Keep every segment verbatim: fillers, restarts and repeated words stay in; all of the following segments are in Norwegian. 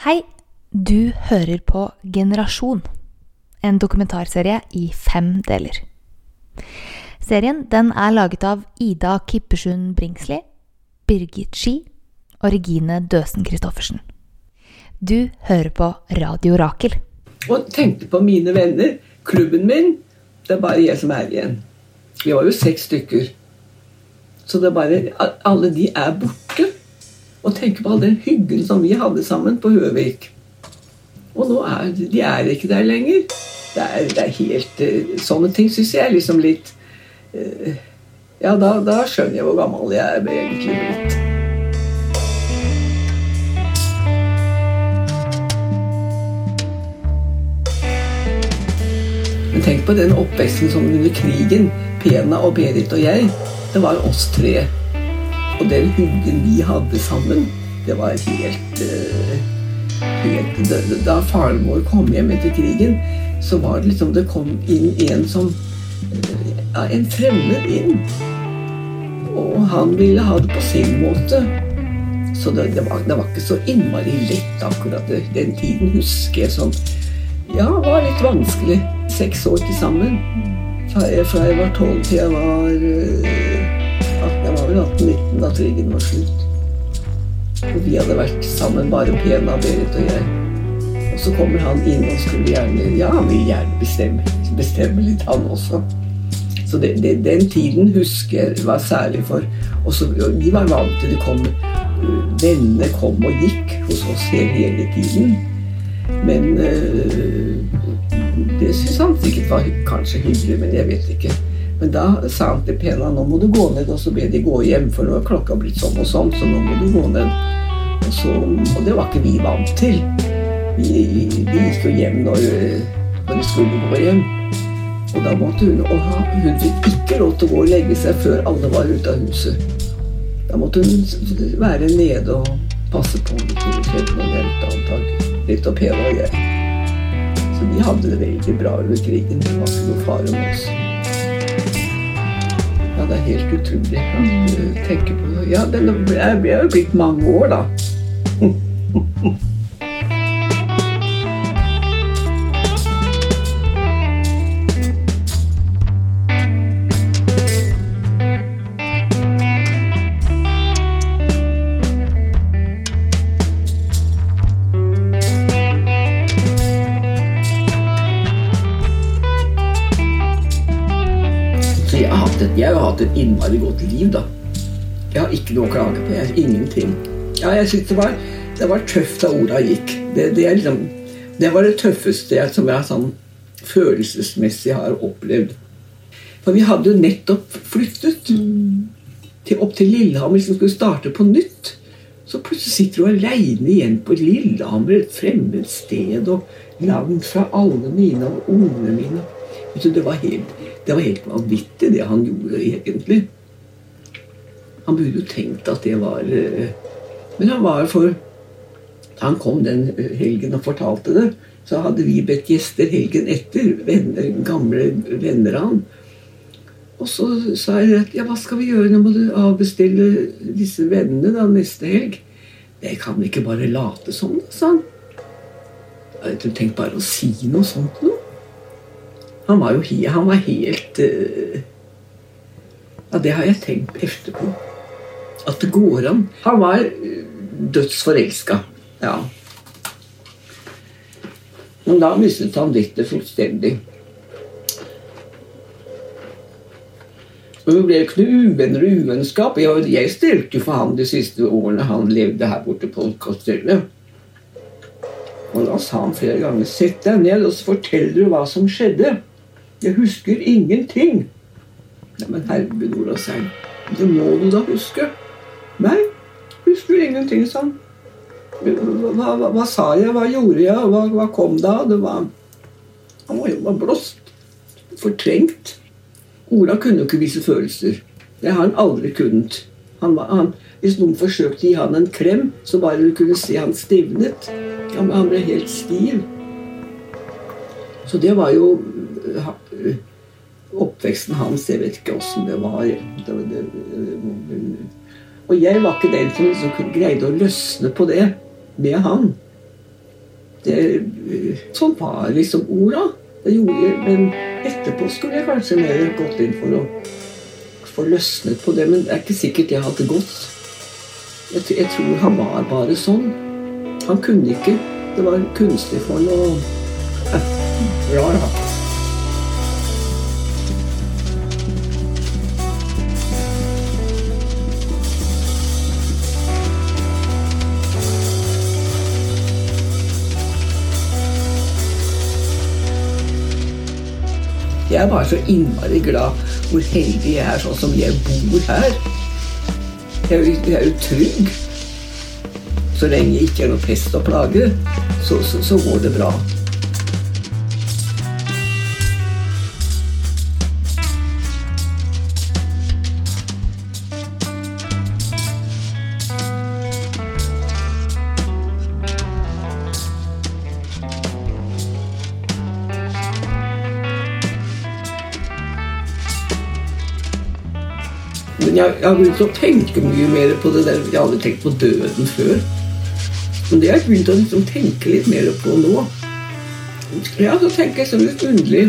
Hei, du hører på Generasjon, en dokumentarserie i fem deler. Serien den er laget av Ida Kippersund Bringsli, Birgit Ski og Regine Døsen Kristoffersen. Du hører på Radio Rakel. Og tenkte på mine venner, klubben min, det er bare jeg som er igjen. Vi var jo seks stykker. Så det er bare, alle de er borte. Og tenke på all den hyggen som vi hadde sammen på Høvik. Og nå er de er ikke der lenger. Det er, det er helt, sånne ting synes jeg er liksom litt, ja da, da skjønner jeg hvor gammel jeg er egentlig blitt. Men tenk på den oppveksten som under krigen, Pena og Berit og jeg, det var oss tre. Og den hyggen vi hadde sammen, det var helt, helt da faren vår kom hjem etter krigen, så var det liksom, det kom inn en som, ja, en fremmed inn. Og han ville ha det på sin måte. Så det, det, var, det var ikke så innmari lett akkurat det. Den tiden husker jeg som, ja, var litt vanskelig. Seks år til sammen. Fra jeg, fra jeg var tolv til jeg var... Jeg var vel atten nitten da krigen var slutt. Og vi hadde vært sammen bare Pena, Berit og jeg. Og så kommer han inn og skulle gjerne, ja, han ville gjerne bestemme, bestemme litt han også. Så det, det, den tiden husker jeg var særlig for. Og så, vi var vant til det kom, vennene kom og gikk hos oss hele, hele tiden. Men øh, det synes han sikkert var kanskje hyggelig, men jeg vet ikke. Men da sa han til Pena, nå må du gå ned, og så ber de gå hjem, for nå er klokka blitt sånn og sånn, så nå må du gå ned. Og, så, og det var ikke vi vant til. Vi, vi gikk jo hjem når, når vi skulle gå hjem. Og da måtte hun, og hun fikk ikke lov til å gå og legge seg før alle var ute av huset. Da måtte hun være nede og passe på om det ikke skjedde noe galt antagelig. Litt og Pena og jeg. Så vi hadde det veldig bra under krigen, det var ikke noe fare med oss. Ja, det er helt utrolig at du tenker på det. Ja, det er jo blitt mange år da. Jeg har hatt et innmari godt liv da. Jeg har ikke noe å klage på, jeg har ingenting. Ja, jeg synes det var, det var tøft da orda gikk. Det, det, er liksom, det var det tøffeste jeg, som jeg sånn følelsesmessig har opplevd. For vi hadde jo nettopp flyttet til, opp til Lillehammer, som skulle starte på nytt. Så plutselig sitter du alene igjen på Lillehammer, et fremmed sted, og langt fra alle mine og ungene mine. Det var helt, det var helt vanvittig det han gjorde egentlig. Han burde jo tenkt at det var... Men han var for... Han kom den helgen og fortalte det. Så hadde vi bedt gjester helgen etter, venner, gamle venner av han. Og så sa jeg at, ja, hva skal vi gjøre? Nå må du avbestille disse vennene da neste helg. Jeg kan ikke bare late som det, sa han. Jeg tenkte bare å si noe sånt nå. Han var jo han var helt... Uh, ja, det har jeg tenkt efter på. At det går an. Han var dødsforelsket. Ja. Men da mistet han dette fullstendig. Og det ble jo ikke noe uvenner og uvennskap. Jeg, jeg stilte for ham de siste årene han levde her borte på Kostellet. Og da sa han flere ganger, sett deg ned og så forteller du hva som skjedde. Jeg husker ingenting. Ja, men herregud, Ola Seil, det må du da huske. Nei, husker ingenting, sånn. Hva, hva, hva sa jeg, hva gjorde jeg, hva, hva kom da? Det var, han var jo blåst, fortrengt. Ola kunne jo ikke vise følelser. Det har han aldri kunnet. Han var, han, hvis noen forsøkte å gi han en klem, så bare du kunne se han stivnet. Han, han ble helt stiv. Så det var jo... oppveksten hans, jeg vet ikke hvordan det var. Det var det, og jeg var ikke den som liksom greide å løsne på det med han. Det, sånn var liksom orda. Det gjorde jeg, men etterpå skulle jeg kanskje mer gått inn for å få løsnet på det, men det er ikke sikkert jeg hadde gått. Jeg, jeg tror han var bare sånn. Han kunne ikke. Det var kunstig for noe eh, rar han. Jeg er bare så innmari glad hvor heldig jeg er sånn som jeg bor her. Jeg er jo, jeg er jo trygg. Så lenge det ikke er noe pest og plage, så, så, så går det bra. Men jeg, jeg har begynt å tenke mye mer på det der. Jeg hadde tenkt på døden før. Men det har jeg begynt å liksom tenke litt mer på nå. Ja, så tenker jeg sånn litt underlig.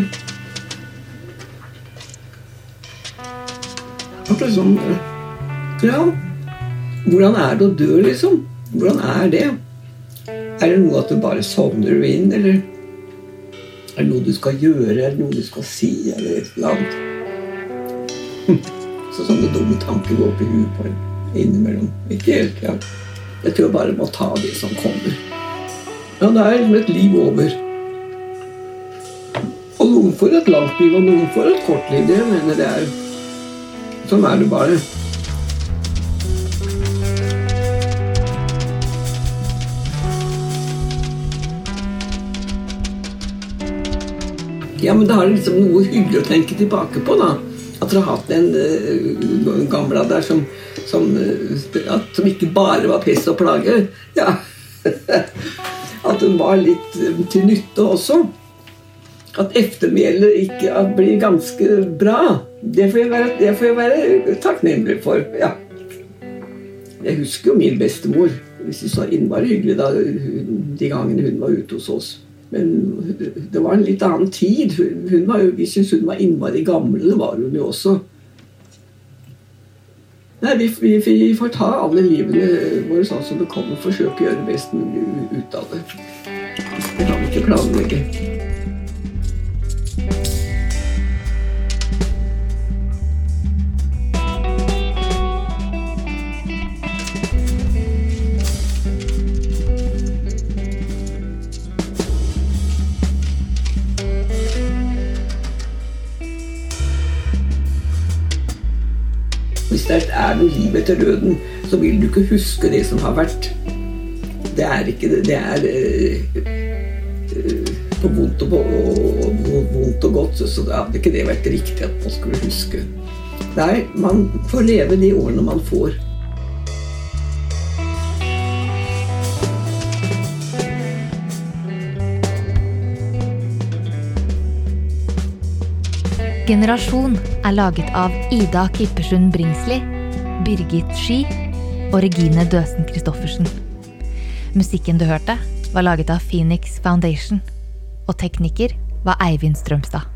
Akkurat sånn, ja, hvordan er det å dø, liksom? Hvordan er det? Er det noe at du bare sovner inn, eller er det noe du skal gjøre, eller noe du skal si, eller et eller annet? Så sånne dumme tanker går opp i huet på en innimellom. Ikke helt, ja. Jeg tror jeg bare må ta det som kommer. Ja, det er liksom et liv over. Og noen får et langt liv, og noen får et kort liv. Det mener det er. Sånn er det bare. Ja, men da er det liksom noe hyggelig å tenke tilbake på, da. At dere har hatt en uh, gamla der som, som, uh, at, som ikke bare var pest og plage. Ja. At hun var litt uh, til nytte også. At eftermælet ikke at blir ganske bra. Det får jeg være, det får jeg være takknemlig for. Ja. Jeg husker jo min bestemor. Hvis det var innmari hyggelig da, de gangene hun var ute hos oss. Men det var en litt annen tid. Hun var jo, vi synes hun var innmari gammel, det var hun jo også. Nei, vi, vi, vi får ta alle livene våre sånn som det kommer, og forsøke å gjøre best mulig ut av det. Det kan vi ikke planlegge. Hvis det er noe liv etter døden, så vil du ikke huske det som har vært. Det er ikke det. Det er uh, på vondt og, og, vondt og godt, så det hadde ikke det vært riktig at man skulle huske. Nei, man får leve de årene man får. Generasjon er laget av Ida Kippersund Bringsli, Birgit Sky og Regine Døsen Kristoffersen. Musikken du hørte var laget av Phoenix Foundation, og tekniker var Eivind Strømstad.